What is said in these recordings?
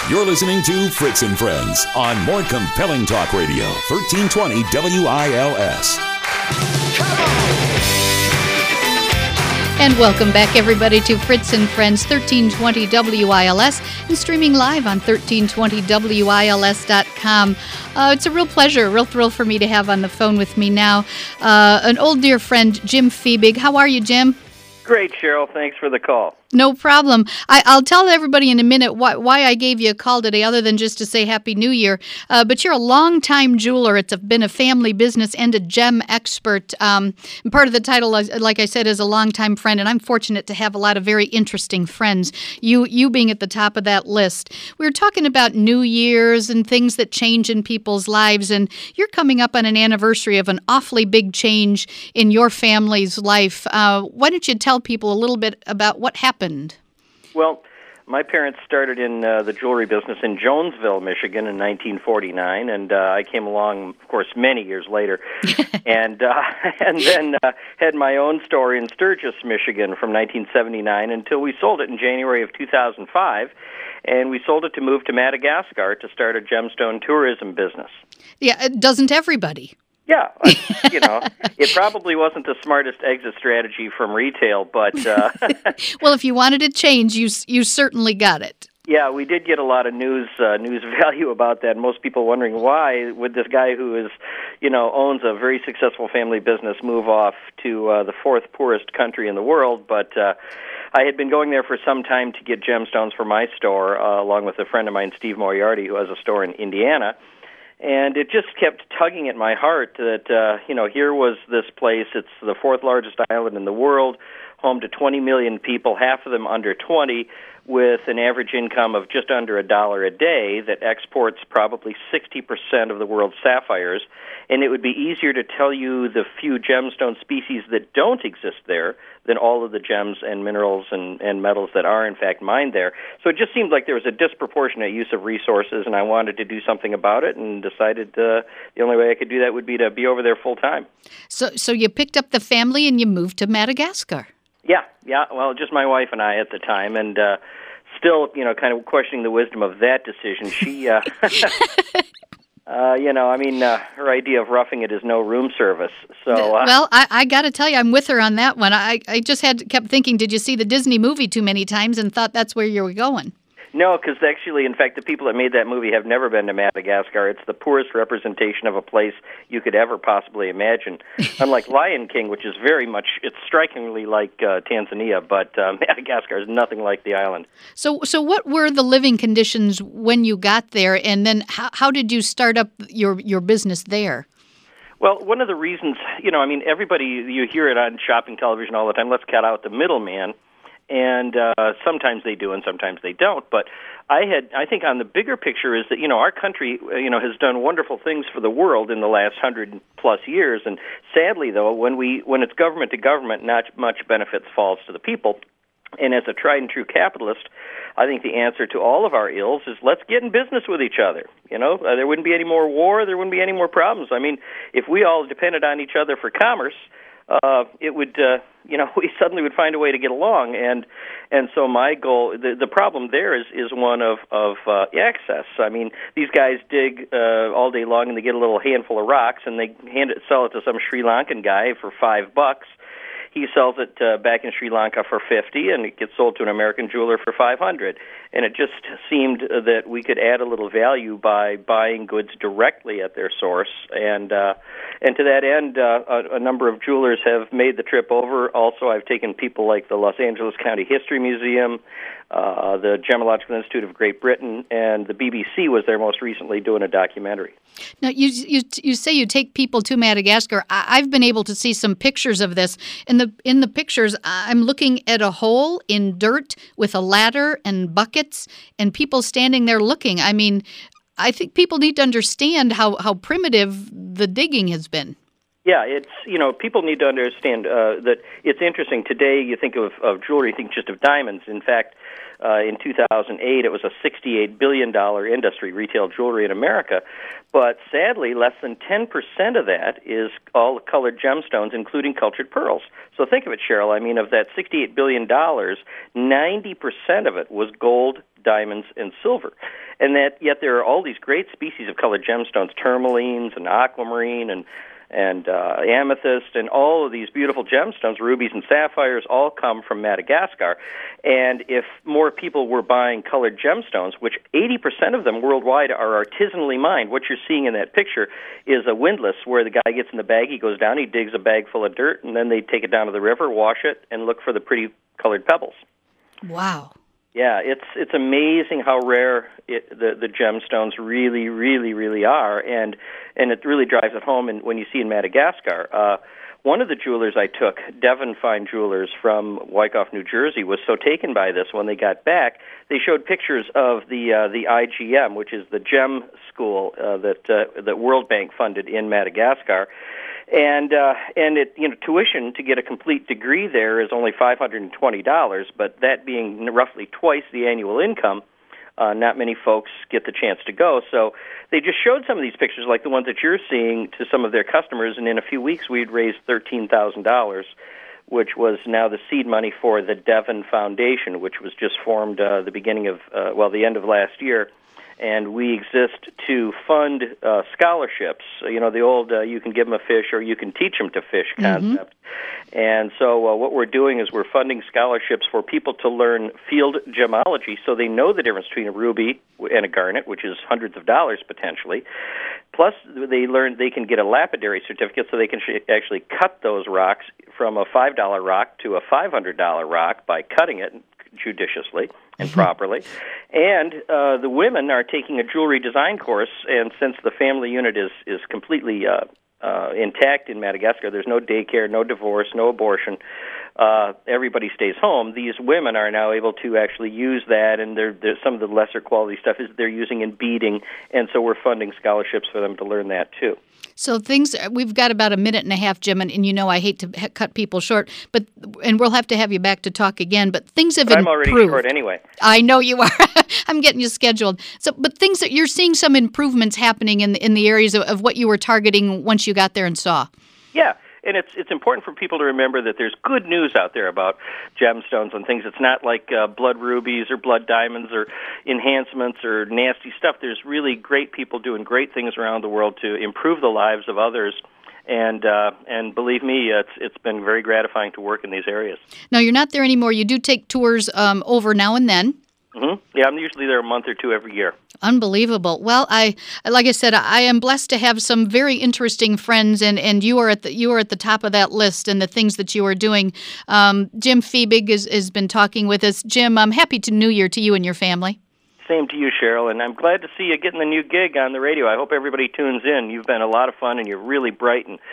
You're listening to Fritz and Friends on More Compelling Talk Radio, 1320 WILS. And welcome back, everybody, to Fritz and Friends, 1320 WILS, and streaming live on 1320WILS.com. It's a real pleasure, a real thrill for me to have on the phone with me now an old dear friend, Jim Fiebig. How are you, Jim? Great, Cheryl. Thanks for the call. No problem. I'll tell everybody in a minute why I gave you a call today, other than just to say Happy New Year. But you're a longtime jeweler. It's been a family business and a gem expert. And part of the title, like I said, is a longtime friend, and I'm fortunate to have a lot of very interesting friends, you being at the top of that list. We were talking about New Year's and things that change in people's lives, and you're coming up on an anniversary of an awfully big change in your family's life. Why don't you tell people a little bit about what happened? Well, my parents started in the jewelry business in Jonesville, Michigan in 1949, and I came along, of course, many years later, and then had my own store in Sturgis, Michigan from 1979 until we sold it in January of 2005, and we sold it to move to Madagascar to start a gemstone tourism business. Yeah, doesn't everybody? Yeah, it probably wasn't the smartest exit strategy from retail, but... Well, if you wanted to change, you certainly got it. Yeah, we did get a lot of news value about that. Most people wondering why would this guy who is, owns a very successful family business move off to the fourth poorest country in the world, but... I had been going there for some time to get gemstones for my store, along with a friend of mine, Steve Moriarty, who has a store in Indiana. And it just kept tugging at my heart that, here was this place. It's the fourth largest island in the world, home to 20 million people, half of them under 20, with an average income of just under $1 a day, that exports probably 60% of the world's sapphires. And it would be easier to tell you the few gemstone species that don't exist there than all of the gems and minerals and metals that are, in fact, mined there. So it just seemed like there was a disproportionate use of resources, and I wanted to do something about it, and decided the only way I could do that would be to be over there full time. So you picked up the family and you moved to Madagascar. Yeah. Well, just my wife and I at the time, and still, kind of questioning the wisdom of that decision. She, her idea of roughing it is no room service. So, well, I got to tell you, I'm with her on that one. I just kept thinking, did you see the Disney movie too many times, and thought that's where you were going? No, because actually, in fact, the people that made that movie have never been to Madagascar. It's the poorest representation of a place you could ever possibly imagine. Unlike Lion King, which is it's strikingly like Tanzania, but Madagascar is nothing like the island. So what were the living conditions when you got there, and then how did you start up your business there? Well, one of the reasons, everybody, you hear it on shopping television all the time, let's cut out the middleman. And sometimes they do and sometimes they don't. But I think on the bigger picture is that, our country, has done wonderful things for the world in the last 100-plus years. And sadly, though, when it's government to government, not much benefits falls to the people. And as a tried-and-true capitalist, I think the answer to all of our ills is let's get in business with each other. There wouldn't be any more war. There wouldn't be any more problems. I mean, if we all depended on each other for commerce, it would, we suddenly would find a way to get along, and so my goal, the problem there is one of access. I mean, these guys dig all day long, and they get a little handful of rocks, and they sell it to some Sri Lankan guy for $5. He sells it back in Sri Lanka for $50, and it gets sold to an American jeweler for $500. And it just seemed that we could add a little value by buying goods directly at their source. And to that end, a number of jewelers have made the trip over. Also, I've taken people like the Los Angeles County History Museum, the Gemological Institute of Great Britain, and the BBC was there most recently doing a documentary. Now, you say you take people to Madagascar. I've been able to see some pictures of this. In the pictures, I'm looking at a hole in dirt with a ladder and buckets and people standing there looking. I mean, I think people need to understand how primitive the digging has been. Yeah, it's, people need to understand that it's interesting. Today, you think of jewelry, you think just of diamonds. In fact, In 2008, it was a $68 billion industry, retail jewelry in America. But sadly, less than 10% of that is all colored gemstones, including cultured pearls. So think of it, Cheryl. I mean, of that $68 billion, 90% of it was gold, diamonds, and silver. And that yet there are all these great species of colored gemstones, tourmalines and aquamarine and amethyst, and all of these beautiful gemstones, rubies and sapphires, all come from Madagascar. And if more people were buying colored gemstones, which 80% of them worldwide are artisanally mined, what you're seeing in that picture is a windlass where the guy gets in the bag, he goes down, he digs a bag full of dirt, and then they take it down to the river, wash it, and look for the pretty colored pebbles. Wow. Yeah, it's amazing how rare the gemstones really, really, really are, and it really drives it home when you see in Madagascar. One of the jewelers I took, Devon Fine Jewelers from Wyckoff, New Jersey, was so taken by this when they got back, they showed pictures of the IGM, which is the gem school that World Bank funded in Madagascar. And tuition to get a complete degree there is only $520, but that being roughly twice the annual income, not many folks get the chance to go. So they just showed some of these pictures, like the ones that you're seeing, to some of their customers, and in a few weeks we'd raised $13,000, which was now the seed money for the Devon Foundation, which was just formed the end of last year. And we exist to fund scholarships. You know, the old you can give them a fish or you can teach them to fish concept. Mm-hmm. And so what we're doing is we're funding scholarships for people to learn field gemology so they know the difference between a ruby and a garnet, which is hundreds of dollars potentially. Plus, they can get a lapidary certificate so they can actually cut those rocks from a $5 rock to a $500 rock by cutting it judiciously and properly. And the women are taking a jewelry design course, and since the family unit is completely intact in Madagascar, there's no daycare, no divorce, no abortion, everybody stays home, these women are now able to actually use that, and there's some of the lesser quality stuff is they're using in beading, and so we're funding scholarships for them to learn that too. So we've got about a minute and a half, Jim, and you know I hate to cut people short, and we'll have to have you back to talk again, but things have improved. I'm already short anyway. I know you are. I'm getting you scheduled. But things that you're seeing some improvements happening in the areas of what you were targeting once you got there and saw. Yeah. And it's important for people to remember that there's good news out there about gemstones and things. It's not like blood rubies or blood diamonds or enhancements or nasty stuff. There's really great people doing great things around the world to improve the lives of others. And believe me, it's been very gratifying to work in these areas. Now, you're not there anymore. You do take tours over now and then. Mm-hmm. Yeah, I'm usually there a month or two every year. Unbelievable. Well, like I said, I am blessed to have some very interesting friends, and you are at the top of that list and the things that you are doing. Jim Fiebig has been talking with us. Jim, I'm happy New Year to you and your family. Same to you, Cheryl, and I'm glad to see you getting the new gig on the radio. I hope everybody tunes in. You've been a lot of fun, and you're really bright, and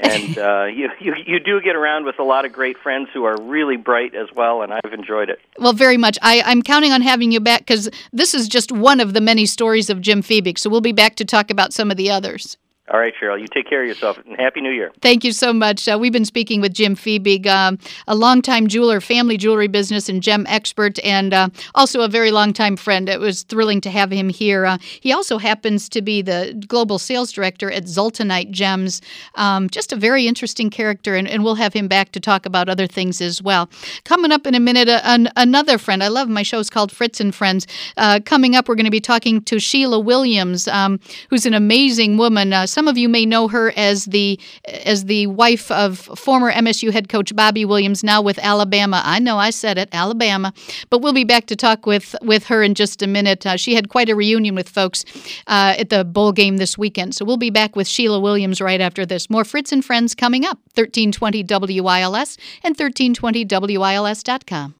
you do get around with a lot of great friends who are really bright as well, and I've enjoyed it. Well, very much. I'm counting on having you back because this is just one of the many stories of Jim Fiebig, so we'll be back to talk about some of the others. All right, Cheryl, you take care of yourself, and Happy New Year. Thank you so much. We've been speaking with Jim Fiebig, a longtime jeweler, family jewelry business and gem expert, and also a very long-time friend. It was thrilling to have him here. He also happens to be the global sales director at Zoltanite Gems. Just a very interesting character, and we'll have him back to talk about other things as well. Coming up in a minute, another friend. I love my shows called Fritz and Friends. Coming up, we're going to be talking to Sheila Williams, who's an amazing woman. Some of you may know her as the wife of former MSU head coach Bobby Williams, now with Alabama. I know I said it, Alabama. But we'll be back to talk with her in just a minute. She had quite a reunion with folks at the bowl game this weekend. So we'll be back with Sheila Williams right after this. More Fritz and Friends coming up, 1320 WILS and 1320WILS.com.